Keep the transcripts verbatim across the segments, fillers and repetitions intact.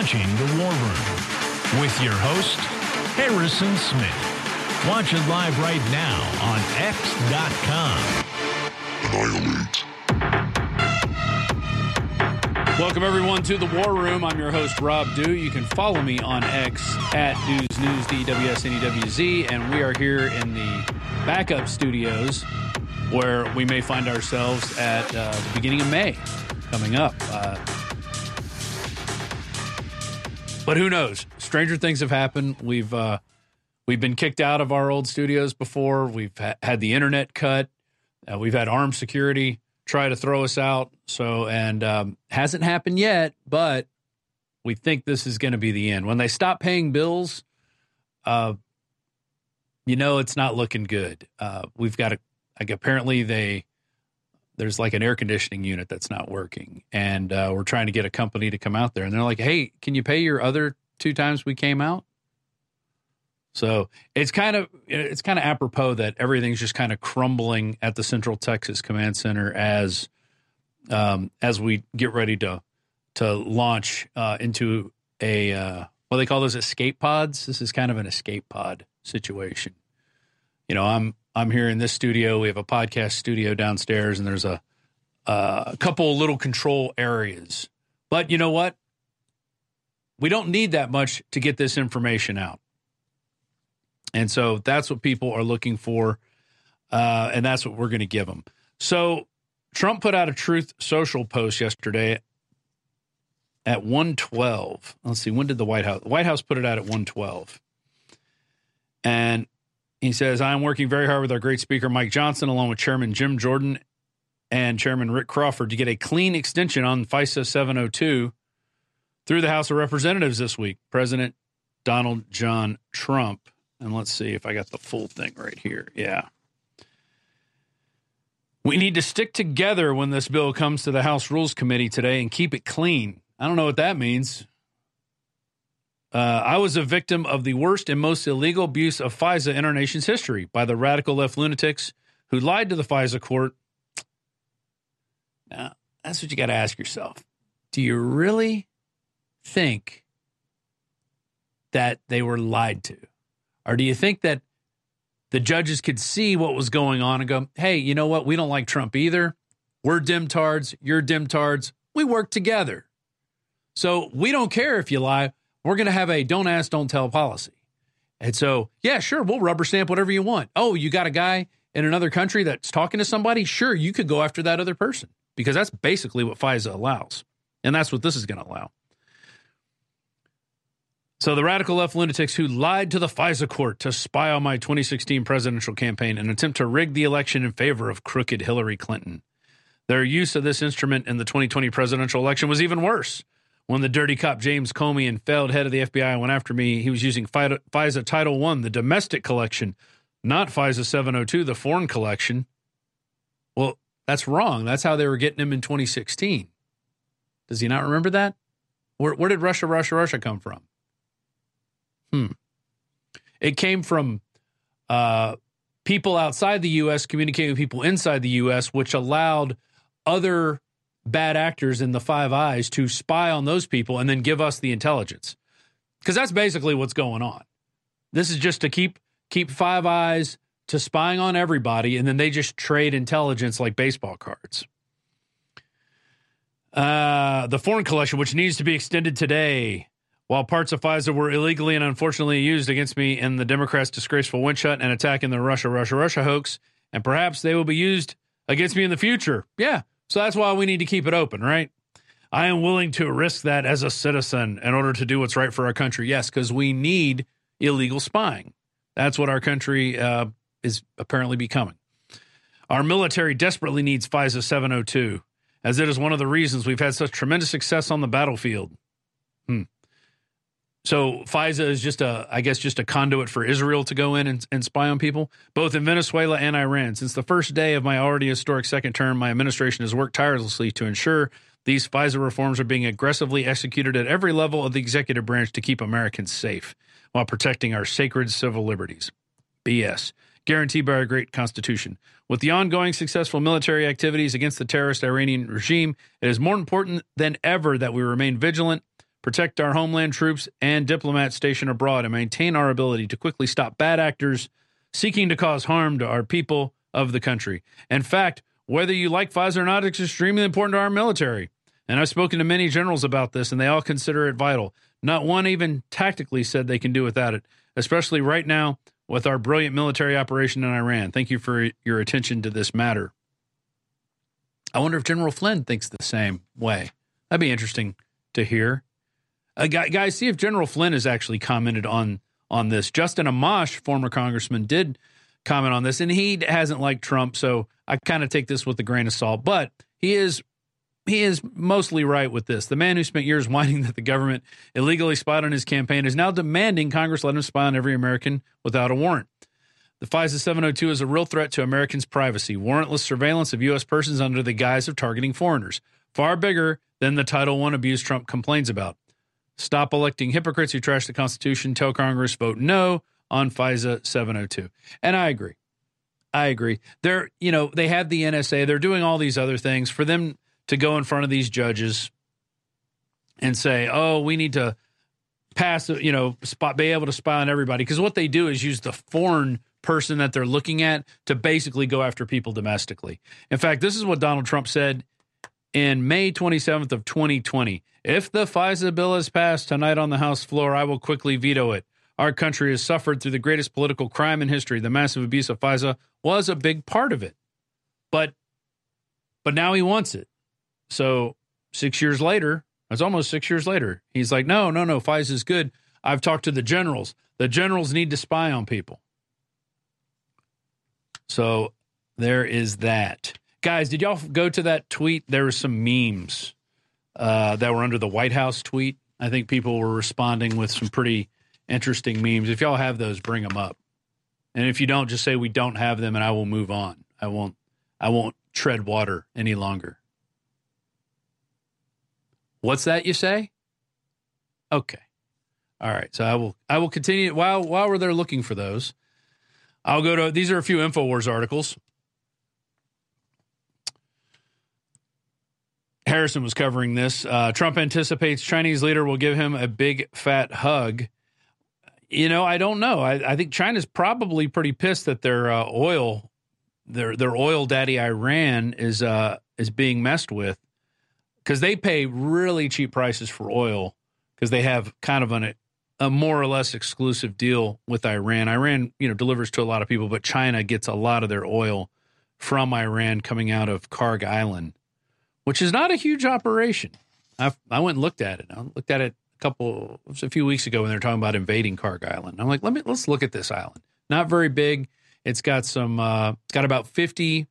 watching The War Room with your host, Harrison Smith. Watch it live right now on X dot com. Annihilate. Welcome, everyone, to The War Room. I'm your host, Rob Dew. You can follow me on X at Dews News, D E W S N E W Z, and we are here in the backup studios where we may find ourselves at uh, the beginning of May coming up. Uh, but who knows? Stranger things have happened. We've uh, we've been kicked out of our old studios before. We've ha- had the internet cut. Uh, we've had armed security try to throw us out. So, and um, hasn't happened yet, but we think this is going to be the end. When they stop paying bills, uh, you know, it's not looking good. Uh, we've got a, like, apparently they, there's like an air conditioning unit that's not working. And uh, we're trying to get a company to come out there. And they're like, hey, can you pay your other two times we came out? So it's kind of it's kind of apropos that everything's just kind of crumbling at the Central Texas Command Center as um, as we get ready to to launch uh, into a uh, what they call those escape pods. This is kind of an escape pod situation. You know, I'm I'm here in this studio. We have a podcast studio downstairs, and there's a uh, a couple little control areas. But you know what? We don't need that much to get this information out. And so that's what people are looking for, uh, and that's what we're going to give them. So Trump put out a Truth Social post yesterday at one twelve. Let's see, when did the White House? The White House put it out at one twelve. And he says, I'm working very hard with our great speaker, Mike Johnson, along with Chairman Jim Jordan and Chairman Rick Crawford to get a clean extension on FISA seven oh two through the House of Representatives this week. President Donald John Trump. And let's see if I got the full thing right here. Yeah. We need to stick together when this bill comes to the House Rules Committee today and keep it clean. I don't know what that means. Uh, I was a victim of the worst and most illegal abuse of FISA in our nation's history by the radical left lunatics who lied to the FISA court. Now, that's what you got to ask yourself. Do you really think that they were lied to? Or do you think that the judges could see what was going on and go, hey, you know what? We don't like Trump either. We're dimtards. You're dimtards. We work together. So we don't care if you lie. We're going to have a don't ask, don't tell policy. And so, yeah, sure, we'll rubber stamp whatever you want. Oh, you got a guy in another country that's talking to somebody? Sure, you could go after that other person because that's basically what FISA allows. And that's what this is going to allow. So the radical left lunatics who lied to the FISA court to spy on my twenty sixteen presidential campaign and attempt to rig the election in favor of crooked Hillary Clinton. Their use of this instrument in the twenty twenty presidential election was even worse. When the dirty cop James Comey and failed head of the F B I went after me, he was using FISA Title one, the domestic collection, not FISA seven oh two, the foreign collection. Well, that's wrong. That's how they were getting him in twenty sixteen. Does he not remember that? Where, where did Russia, Russia, Russia come from? Hmm. It came from uh, people outside the U S communicating with people inside the U S, which allowed other bad actors in the Five Eyes to spy on those people and then give us the intelligence. Because that's basically what's going on. This is just to keep keep Five Eyes to spying on everybody, and then they just trade intelligence like baseball cards. Uh, the foreign collection, which needs to be extended today. While parts of FISA were illegally and unfortunately used against me in the Democrats' disgraceful witch hunt and attack in the Russia, Russia, Russia hoax, and perhaps they will be used against me in the future. Yeah, so that's why we need to keep it open, right? I am willing to risk that as a citizen in order to do what's right for our country. Yes, because we need illegal spying. That's what our country uh, is apparently becoming. Our military desperately needs FISA seven oh two, as it is one of the reasons we've had such tremendous success on the battlefield. Hmm. So FISA is just a, I guess, just a conduit for Israel to go in and, and spy on people, both in Venezuela and Iran. Since the first day of my already historic second term, my administration has worked tirelessly to ensure these FISA reforms are being aggressively executed at every level of the executive branch to keep Americans safe while protecting our sacred civil liberties. B S. Guaranteed by our great Constitution. With the ongoing successful military activities against the terrorist Iranian regime, it is more important than ever that we remain vigilant, protect our homeland troops and diplomats stationed abroad, and maintain our ability to quickly stop bad actors seeking to cause harm to our people of the country. In fact, whether you like Pfizer or not, it's extremely important to our military. And I've spoken to many generals about this, and they all consider it vital. Not one even tactically said they can do without it, especially right now with our brilliant military operation in Iran. Thank you for your attention to this matter. I wonder if General Flynn thinks the same way. That'd be interesting to hear. Uh, guys, see if General Flynn has actually commented on, on this. Justin Amash, former congressman, did comment on this, and he hasn't liked Trump, so I kind of take this with a grain of salt. But he is he is mostly right with this. The man who spent years whining that the government illegally spied on his campaign is now demanding Congress let him spy on every American without a warrant. The FISA seven oh two is a real threat to Americans' privacy, warrantless surveillance of U S persons under the guise of targeting foreigners, far bigger than the Title one abuse Trump complains about. Stop electing hypocrites who trash the Constitution. Tell Congress, vote no on FISA seven oh two. And I agree. I agree. They're, you know, they have the N S A. They're doing all these other things. For them to go in front of these judges and say, oh, we need to pass, you know, spot, be able to spy on everybody. Because what they do is use the foreign person that they're looking at to basically go after people domestically. In fact, this is what Donald Trump said in May twenty-seventh of twenty twenty. If the FISA bill is passed tonight on the House floor, I will quickly veto it. Our country has suffered through the greatest political crime in history. The massive abuse of FISA was a big part of it. But but now he wants it. So six years later, it's almost six years later, he's like, no, no, no, FISA is good. I've talked to the generals. The generals need to spy on people. So there is that. Guys, did y'all go to that tweet? There were some memes uh, that were under the White House tweet. I think people were responding with some pretty interesting memes. If y'all have those, bring them up. And if you don't, just say we don't have them and I will move on. I won't I won't tread water any longer. What's that you say? Okay. All right. So I will I will continue while while we're there looking for those. I'll go to these are a few InfoWars articles. Harrison was covering this. Uh, Trump anticipates Chinese leader will give him a big fat hug. You know, I don't know. I, I think China's probably pretty pissed that their uh, oil, their their oil daddy Iran is uh, is being messed with, because they pay really cheap prices for oil because they have kind of an, a more or less exclusive deal with Iran. Iran, you know, delivers to a lot of people, but China gets a lot of their oil from Iran coming out of Karg Island, which is not a huge operation. I I went and looked at it. I looked at it a couple, it was a few weeks ago when they were talking about invading Karg Island. I'm like, let me let's look at this island. Not very big. It's got some. Uh, it's got about fifty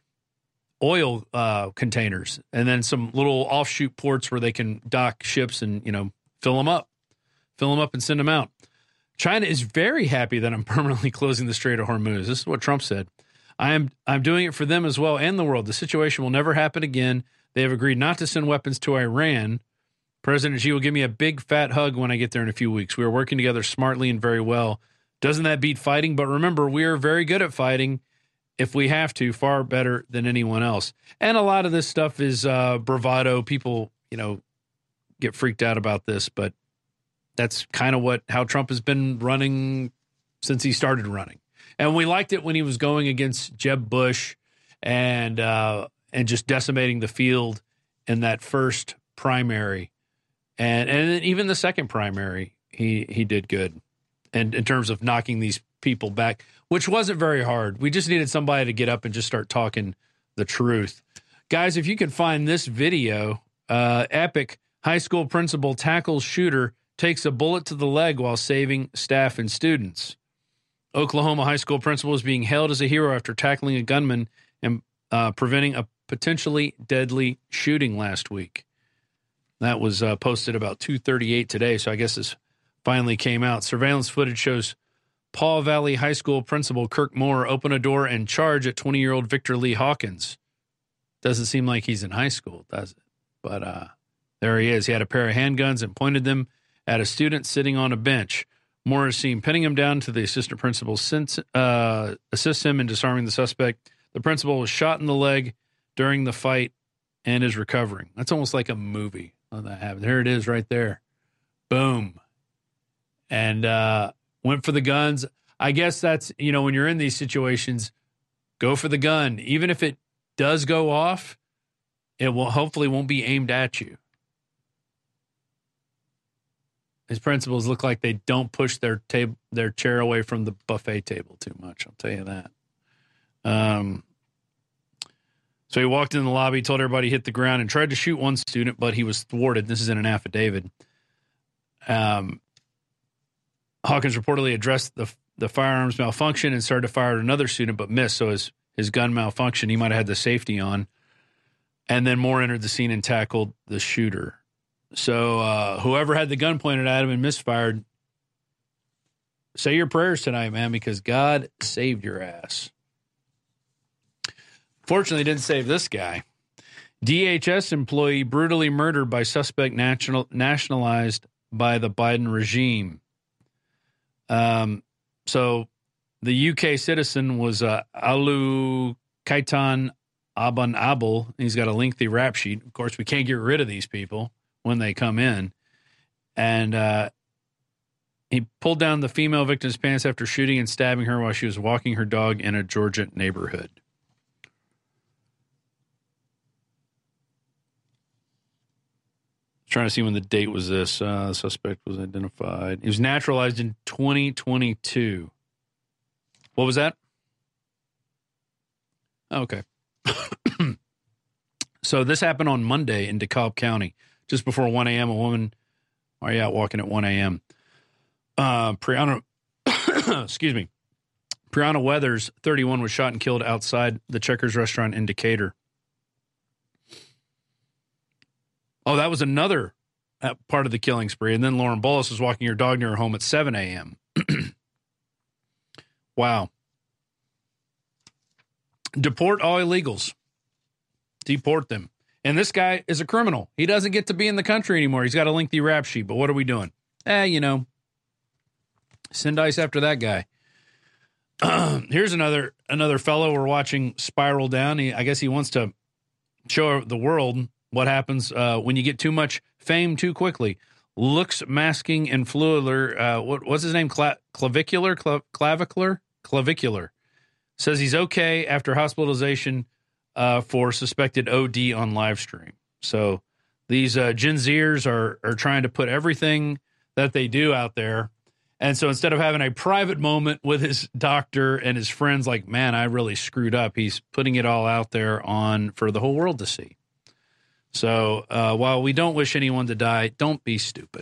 oil uh, containers, and then some little offshoot ports where they can dock ships and, you know, fill them up, fill them up and send them out. China is very happy that I'm permanently closing the Strait of Hormuz. This is what Trump said. I am I'm doing it for them as well and the world. The situation will never happen again. They have agreed not to send weapons to Iran. President Xi will give me a big fat hug when I get there in a few weeks. We are working together smartly and very well. Doesn't that beat fighting? But remember, we are very good at fighting. If we have to, far better than anyone else. And a lot of this stuff is uh, bravado. People, you know, get freaked out about this, but that's kind of what how Trump has been running since he started running. And we liked it when he was going against Jeb Bush and uh, and just decimating the field in that first primary, and and even the second primary, he he did good, and in terms of knocking these people back, which wasn't very hard. We just needed somebody to get up and just start talking the truth. Guys, if you can find this video, uh, epic high school principal tackles shooter, takes a bullet to the leg while saving staff and students. Oklahoma high school principal is being hailed as a hero after tackling a gunman and uh, preventing a potentially deadly shooting last week. That was uh, posted about two thirty-eight today, so I guess this finally came out. Surveillance footage shows Paw Valley High School principal Kirk Moore open a door and charge at twenty-year-old Victor Lee Hawkins. Doesn't seem like he's in high school, does it? But uh, there he is. He had a pair of handguns and pointed them at a student sitting on a bench. Moore is seen pinning him down to the assistant principal, since, uh, assists him in disarming the suspect. The principal was shot in the leg during the fight and is recovering. That's almost like a movie. Oh, that happened. There it is right there. Boom. And uh, went for the guns. I guess that's, you know, when you're in these situations, go for the gun. Even if it does go off, it will hopefully won't be aimed at you. His principals look like they don't push their table, their chair away from the buffet table too much. I'll tell you that. Um, so he walked in the lobby, told everybody he hit the ground, and tried to shoot one student, but he was thwarted. This is in an affidavit. Um, Hawkins reportedly addressed the the firearms malfunction and started to fire at another student, but missed. So his his gun malfunctioned. He might have had the safety on, and then Moore entered the scene and tackled the shooter. So uh, whoever had the gun pointed at him and misfired, say your prayers tonight, man, because God saved your ass. Fortunately, didn't save this guy. D H S employee brutally murdered by suspect national, nationalized by the Biden regime. Um, so the U K citizen was uh, Alu Kaitan Aban Abel. He's got a lengthy rap sheet. Of course, we can't get rid of these people when they come in. And uh, he pulled down the female victim's pants after shooting and stabbing her while she was walking her dog in a Georgia neighborhood. Trying to see when the date was this. Uh, the suspect was identified. He was naturalized in twenty twenty-two. What was that? Okay. So this happened on Monday in DeKalb County. Just before one a.m., a woman, are you out walking at one a.m.? Uh, Brianna, excuse me, Brianna Weathers, thirty-one, was shot and killed outside the Checkers restaurant in Decatur. Oh, that was another part of the killing spree. And then Lauren Bullis was walking her dog near her home at seven a.m. Wow. Deport all illegals. Deport them. And this guy is a criminal. He doesn't get to be in the country anymore. He's got a lengthy rap sheet. But what are we doing? Eh, you know, send ice after that guy. Here's another another fellow we're watching spiral down. He, I guess he wants to show the world what happens uh, when you get too much fame too quickly. Looks masking and fluilar. Uh, what, what's his name? Cla- clavicular? Cla- clavicular? Clavicular. Says he's okay after hospitalization uh, for suspected O D on live stream. So these uh, Gen Zers are, are trying to put everything that they do out there. And so instead of having a private moment with his doctor and his friends like, man, I really screwed up, he's putting it all out there on for the whole world to see. So uh, while we don't wish anyone to die, don't be stupid.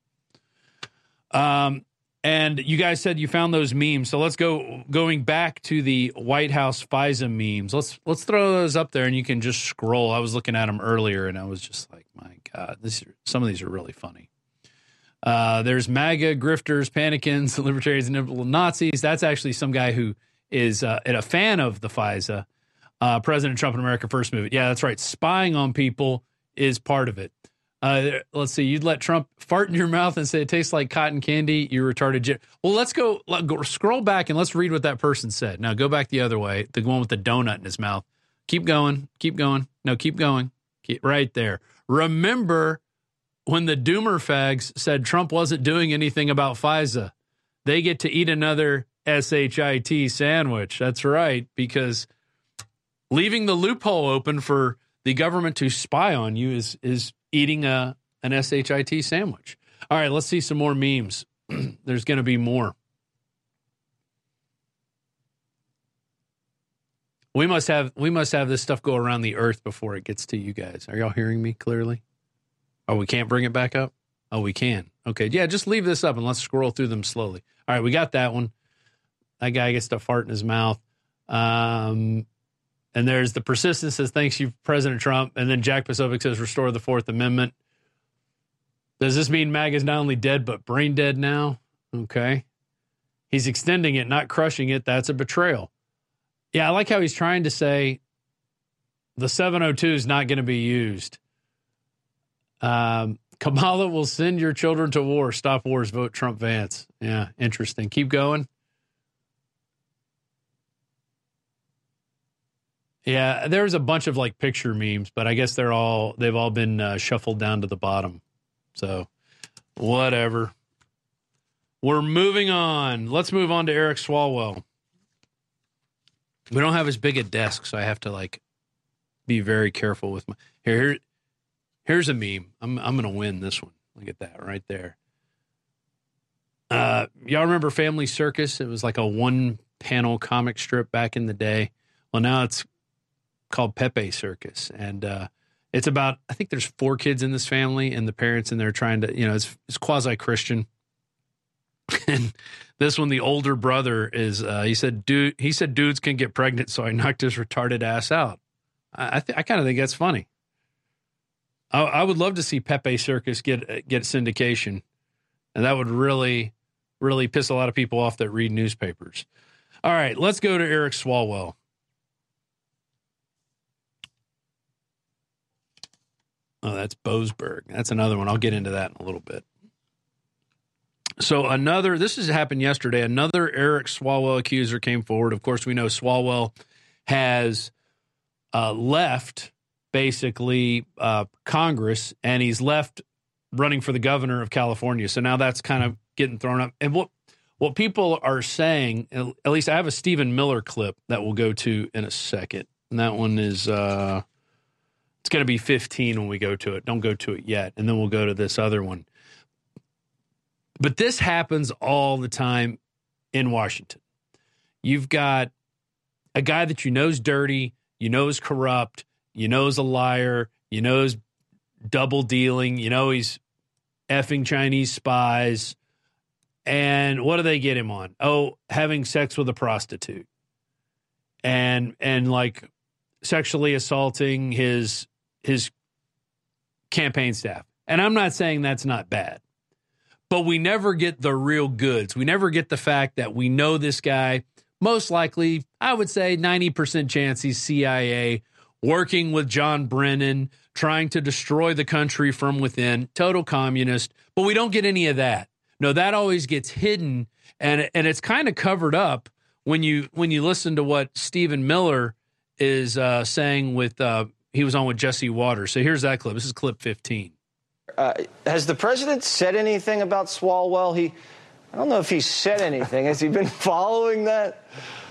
Um, and you guys said you found those memes. So let's go going back to the White House FISA memes. Let's let's throw those up there and you can just scroll. I was looking at them earlier and I was just like, my God, this some of these are really funny. Uh, there's MAGA, grifters, panicans, libertarians, and Nazis. That's actually some guy who is uh, a fan of the FISA. Uh, President Trump and America First movement. Yeah, that's right. Spying on people is part of it. Uh, let's see. You'd let Trump fart in your mouth and say it tastes like cotton candy. You retarded. J- well, let's go, let, go. Scroll back and let's read what that person said. Now go back the other way. The one with the donut in his mouth. Keep going. Keep going. No, keep going. Keep, right there. Remember when the Doomer fags said Trump wasn't doing anything about FISA? They get to eat another S H I T sandwich. That's right, because leaving the loophole open for the government to spy on you is is eating a an S H I T sandwich. All right, let's see some more memes. There's going to be more. We must have we must have this stuff go around the earth before it gets to you guys. Are y'all hearing me clearly? Oh, we can't bring it back up? Oh, we can. Okay, yeah, just leave this up and let's scroll through them slowly. All right, we got that one. That guy gets to fart in his mouth. Um... And there's the persistence says, thanks you, President Trump. And then Jack Posobiec says, restore the Fourth Amendment. Does this mean MAGA is not only dead, but brain dead now? Okay. He's extending it, not crushing it. That's a betrayal. Yeah, I like how he's trying to say the seven oh two is not going to be used. Um, Kamala will send your children to war. Stop wars. Vote Trump Vance. Yeah, interesting. Keep going. Yeah, there's a bunch of like picture memes, but I guess they're all they've all been uh, shuffled down to the bottom. So Whatever. We're moving on. Let's move on to Eric Swalwell. We don't have as big a desk, so I have to like be very careful with my here. here here's a meme. I'm I'm gonna win this one. Look at that right there. Uh, y'all remember Family Circus? It was like a one-panel comic strip back in the day. Well, now it's called Pepe Circus, and uh, it's about, I think there's four kids in this family, and the parents in there trying to, you know, it's, it's quasi-Christian. And this one, the older brother is, uh, he said, dude, he said dudes can get pregnant, so I knocked his retarded ass out. I, I, th- I kind of think that's funny. I, I would love to see Pepe Circus get get syndication, and that would really, really piss a lot of people off that read newspapers. All right, let's go to Eric Swalwell. Oh, that's Boasberg. That's another one. I'll get into that in a little bit. So another, this has happened yesterday. Another Eric Swalwell accuser came forward. Of course, we know Swalwell has uh, left, basically, uh, Congress, and he's left running for the governor of California. So now that's kind of getting thrown up. And what what people are saying, at least I have a Stephen Miller clip that we'll go to in a second. And that one is, uh, it's going to be fifteen when we go to it. Don't go to it yet. And then we'll go to this other one. But this happens all the time in Washington. You've got a guy that you know is dirty, you know is corrupt, you know is a liar, you know is double dealing, you know he's effing Chinese spies. And what do they get him on? Oh, having sex with a prostitute. And and like sexually assaulting his his campaign staff. And I'm not saying that's not bad. But we never get the real goods. We never get the fact that we know this guy, most likely, I would say ninety percent chance he's C I A, working with John Brennan, trying to destroy the country from within, total communist. But we don't get any of that. No, that always gets hidden, and and it's kind of covered up when you when you listen to what Stephen Miller is uh, saying with, uh, he was on with Jesse Waters. So here's that clip. This is clip fifteen. Uh, has the president said anything about Swalwell? He, I don't know if he said anything. Has he been following that?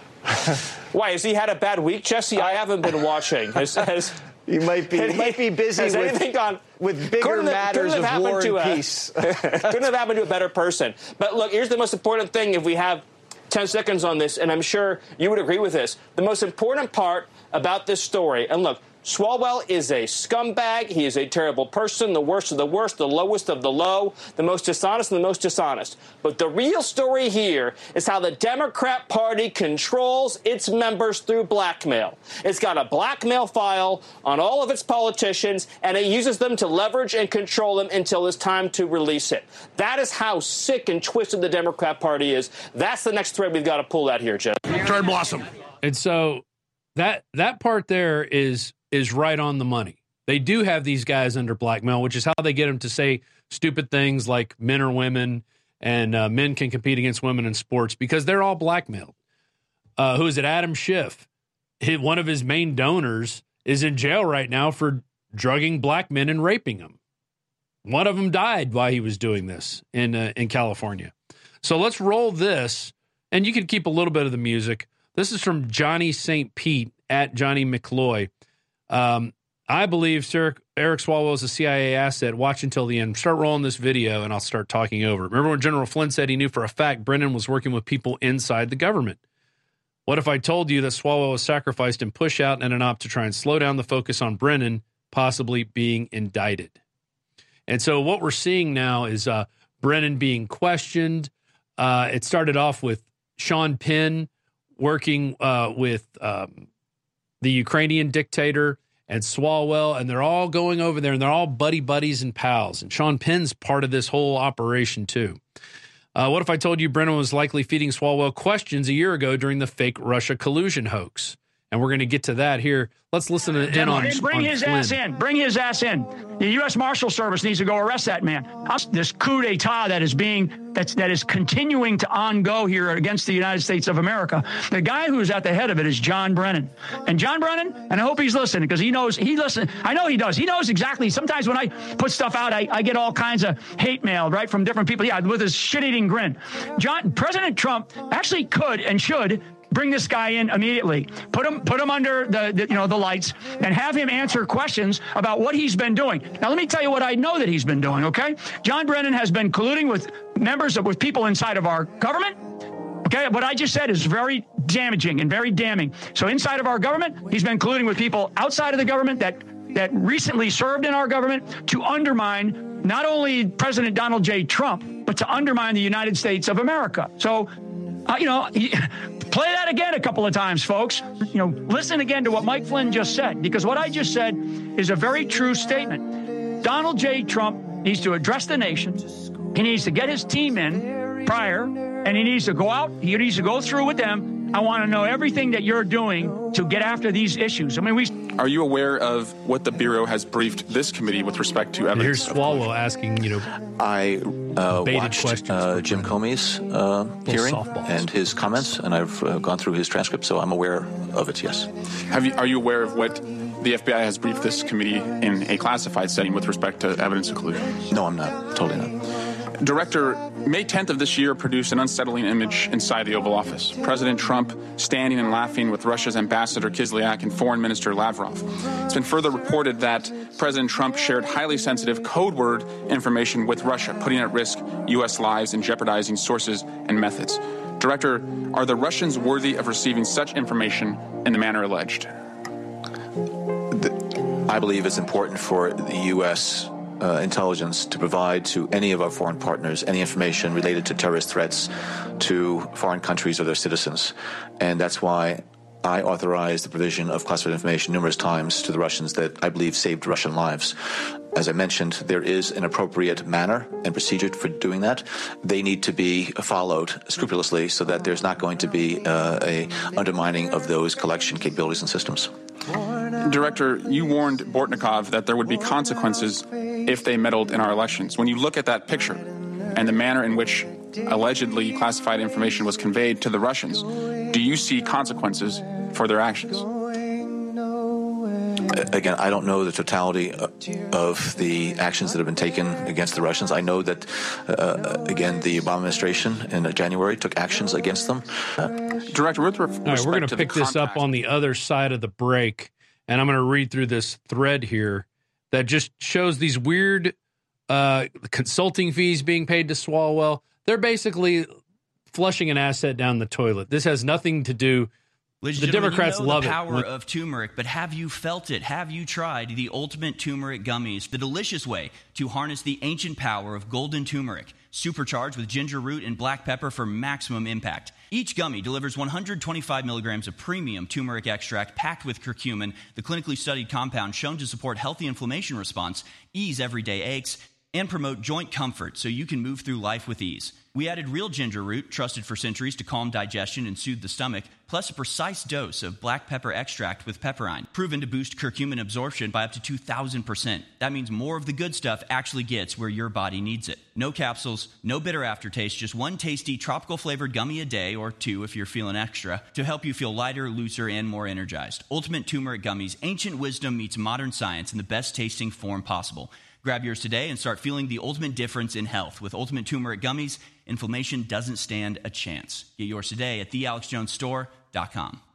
Why, has he had a bad week, Jesse? I haven't been watching. Has, has, he might be. He might be busy has with, anything gone, with bigger matters of war and a, peace. Couldn't have happened to a better person. But look, here's the most important thing. If we have ten seconds on this, and I'm sure you would agree with this, the most important part about this story, and look, Swalwell is a scumbag. He is a terrible person, the worst of the worst, the lowest of the low, the most dishonest of the most dishonest. But the real story here is how the Democrat Party controls its members through blackmail. It's got a blackmail file on all of its politicians, and it uses them to leverage and control them until it's time to release it. That is how sick and twisted the Democrat Party is. That's the next thread we've got to pull out here, Jeff. Cherry Blossom. And so that that part there is... is right on the money. They do have these guys under blackmail, which is how they get them to say stupid things like men are women and uh, men can compete against women in sports because they're all blackmailed. Uh, who is it? Adam Schiff. His, one of his main donors is in jail right now for drugging black men and raping them. One of them died while he was doing this in uh, in California. So let's roll this, and you can keep a little bit of the music. This is from Johnny Saint Pete at Johnny McCloy. Um, I believe Sir Eric Swalwell is a C I A asset. Watch until the end. Start rolling this video, and I'll start talking over it. Remember when General Flynn said he knew for a fact Brennan was working with people inside the government? What if I told you that Swalwell was sacrificed in push out and an op to try and slow down the focus on Brennan possibly being indicted? And so what we're seeing now is uh, Brennan being questioned. Uh, it started off with Sean Penn working uh, with um, the Ukrainian dictator and Swalwell, and they're all going over there, and they're all buddy buddies and pals. And Sean Penn's part of this whole operation, too. Uh, what if I told you Brennan was likely feeding Swalwell questions a year ago during the fake Russia collusion hoax? And we're going to get to that here. Let's listen to, in on Bring on his Flynn. ass in. Bring his ass in. The U S Marshal Service needs to go arrest that man. This coup d'etat that is being that's that is continuing to on go here against the United States of America. The guy who's at the head of it is John Brennan. And John Brennan, and I hope he's listening because he knows he listen. I know he does. He knows exactly. Sometimes when I put stuff out, I, I get all kinds of hate mail, right, from different people. Yeah, with his shit-eating grin. John President Trump actually could and should bring this guy in immediately. Put him, put him under the, the, you know, the lights, and have him answer questions about what he's been doing. Now, let me tell you what I know that he's been doing. Okay, John Brennan has been colluding with members of, with people inside of our government. Okay, what I just said is very damaging and very damning. So, inside of our government, he's been colluding with people outside of the government that that recently served in our government to undermine not only President Donald J. Trump, but to undermine the United States of America. So, uh, you know. He, Play that again a couple of times, folks. You know, listen again to what Mike Flynn just said, because what I just said is a very true statement. Donald J. Trump needs to address the nation. He needs to get his team in prior, and he needs to go out. He needs to go through with them. I want to know everything that you're doing to get after these issues. I mean, we. Are you aware of what the Bureau has briefed this committee with respect to evidence? Here's Swalwell asking, you know, I uh, watched uh, Jim Comey's uh, hearing softballs. and his comments, and I've uh, gone through his transcript, so I'm aware of it, yes. Have you, are you aware of what the F B I has briefed this committee in a classified setting with respect to evidence inclusion? No, I'm not. Totally not. Director, May tenth of this year produced an unsettling image inside the Oval Office. President Trump standing and laughing with Russia's Ambassador Kislyak and Foreign Minister Lavrov. It's been further reported that President Trump shared highly sensitive code word information with Russia, putting at risk U S lives and jeopardizing sources and methods. Director, are the Russians worthy of receiving such information in the manner alleged? I believe it's important for the U S Uh, intelligence to provide to any of our foreign partners any information related to terrorist threats to foreign countries or their citizens. And that's why I authorized the provision of classified information numerous times to the Russians that I believe saved Russian lives. As I mentioned, there is an appropriate manner and procedure for doing that. They need to be followed scrupulously so that there's not going to be uh, a undermining of those collection capabilities and systems. Director, you warned Bortnikov that there would be consequences if they meddled in our elections. When you look at that picture and the manner in which allegedly classified information was conveyed to the Russians, do you see consequences for their actions? Again, I don't know the totality of the actions that have been taken against the Russians. I know that, uh, again, the Obama administration in January took actions against them. Director, with respect all right, we're going to to pick this up on the other side of the break, and I'm going to read through this thread here that just shows these weird uh, consulting fees being paid to Swalwell. They're basically flushing an asset down the toilet. This has nothing to do. Ladies the and gentlemen, Democrats you know love the power it. of turmeric, but have you felt it? Have you tried the ultimate turmeric gummies, the delicious way to harness the ancient power of golden turmeric, supercharged with ginger root and black pepper for maximum impact? Each gummy delivers one hundred twenty-five milligrams of premium turmeric extract packed with curcumin, the clinically studied compound shown to support healthy inflammation response, ease everyday aches, and promote joint comfort so you can move through life with ease. We added real ginger root, trusted for centuries to calm digestion and soothe the stomach, plus a precise dose of black pepper extract with pepperine, proven to boost curcumin absorption by up to two thousand percent. That means more of the good stuff actually gets where your body needs it. No capsules, no bitter aftertaste, just one tasty tropical flavored gummy a day, or two if you're feeling extra, to help you feel lighter, looser, and more energized. Ultimate Turmeric Gummies, ancient wisdom meets modern science in the best tasting form possible. Grab yours today and start feeling the ultimate difference in health. With Ultimate Turmeric Gummies, inflammation doesn't stand a chance. Get yours today at the alex jones store dot com.